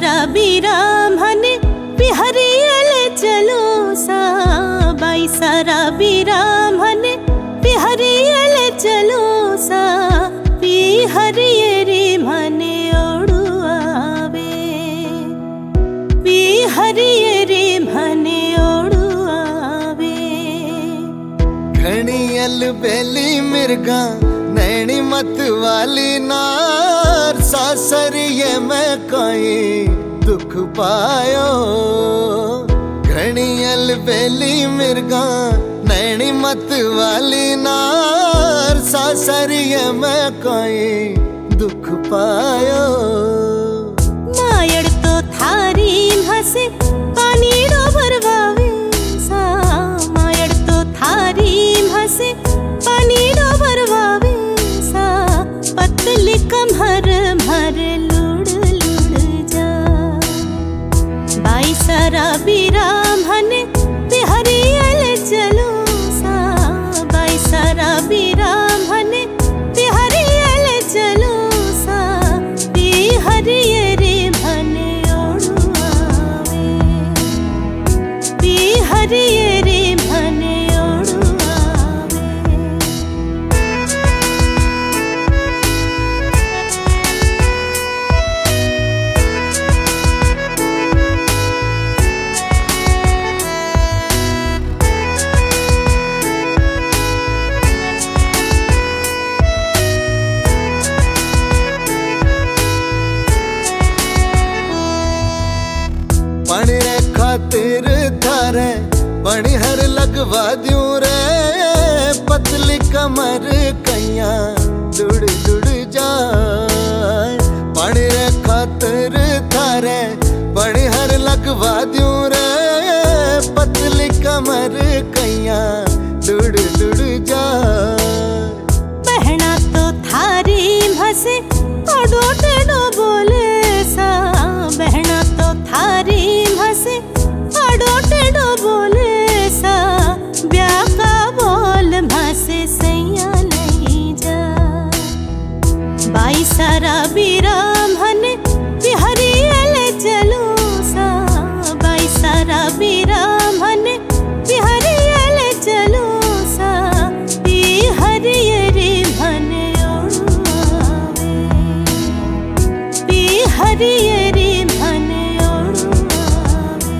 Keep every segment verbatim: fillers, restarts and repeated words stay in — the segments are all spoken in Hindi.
सारा बिरामन बिहरियल चलो सा बाई सारा बिरामन बिहरियल चलो सा बिहरियरी मने ओडु आवे बिहरियरी मने ओडु आवे। घणियल बेली मिर्गा नैनी मत वाली नार सासरिये में कोई दुख पायो। घणियल बेली मिर्गा नैनी मत वाली नार सासरिये में कोई दुख पायो। मायड़ तो थारी हंसे पानी डोबर वावे सा मायड़ तो थारी हंसे पानी डोबर वावे पतली कमर भर लुड़ लुड़ जा बाई सारा बिरामन बिहरियल चलो सा बाई सारा बिरामन बिहरियल चलो सा बिहरियरी मने ओडु आवे बिहरियरी मने ओडु पानी रे खातिर थारे बणिहर लगवा दूं रे पतली कमर कैया दुड़ दुड़ जाए। पानी रे खातिर थारे बणिहर लगवा दूं रे पतली कमर कैया दुड़ दुड़ जाए। बहना तो थारी हंसे ओडो टेडो बोले सा बहना तो थारी हंसे ओडो टेडो बोले सा ब्याह का बोल भासे सैया नहीं जा बाई सारा बिरामन बिहरियल चलो सा बाई सारा बिरामन बिहरियल चलो सा बिहरियरी मने ओडु आवे बिहरियरी मने ओडु आवे।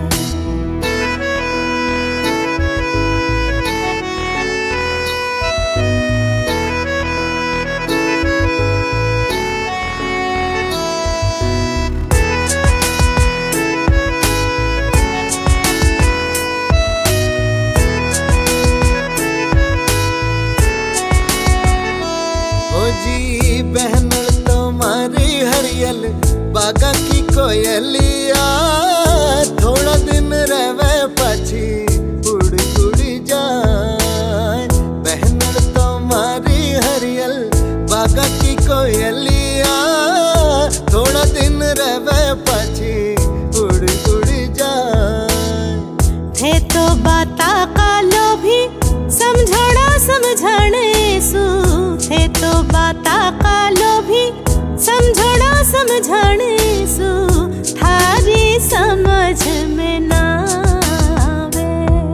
ओ जी बहनर तुम्हारी हरियल बागा की कोयलिया थोड़ा दिन रहवे पछी उड़ उड़ जाए। बहनर तुम्हारी हरियल बागा की कोयलिया थोड़ा दिन रहवे पछी उड़ उड़ जाए। थे तो बाता का लोभी समझोड़ा समझाने सू थे तो बाता का लोभी समझोड़ा समझाने सू थारी समझ में ना आवे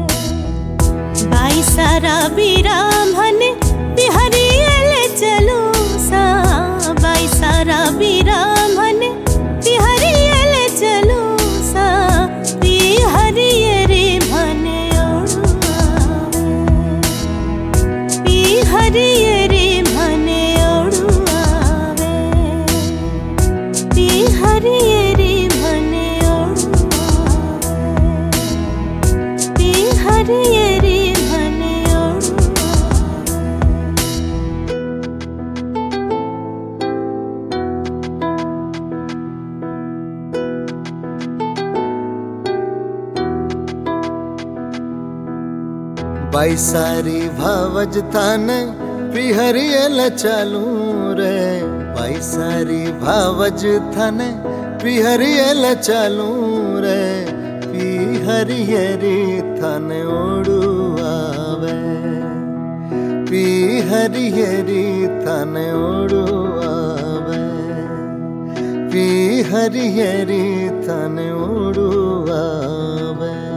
बाई सारा बिरामन बिहरियल चलो सा बाई सारा बिरामन बिहरियल चलो सा बिहरियरी मने ओडु आवे बिहरियरी मने ओडु आवे बिहरियरी मने ओडु आवे बिहरियरी मने ओडु बाई सारी भावज थान बिहरियल चालू रे बाई सारी भावज थान बिहरियल चालू रे बिहरियरी थान ओडु आवे बिहरियरी थान ओडु आवे बिहरियरी हरिहरी तन उड़ुआवे।